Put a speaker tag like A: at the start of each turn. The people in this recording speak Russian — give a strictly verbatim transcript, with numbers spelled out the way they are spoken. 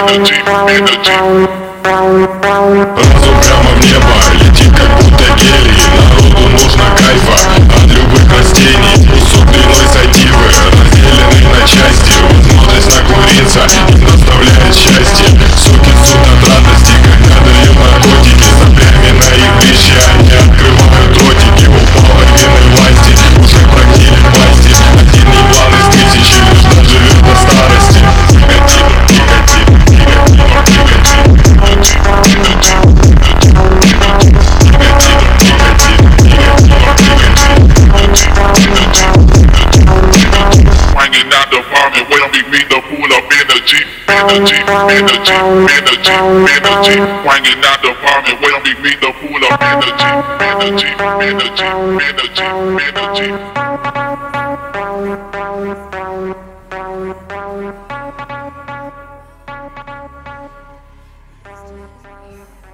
A: Разум прямо в небо летит, как будто гелий. Народу нужно кайфа от любых растений. Кусок длиной сативы, разделенный на части. Возможность накуриться им доставляет счастье. Соки суд от радости, когда дают наркотики. Соплями на игрище они открывают ротики. У половины власти уже прогнили власти. Один не план из тысячи, лишь доживет до старости.
B: Hanging out the apartment, wait on me, meet the pull up energy, energy, energy, energy, energy. Hanging out the apartment, wait on me, meet the pull up energy, energy, energy, energy, energy.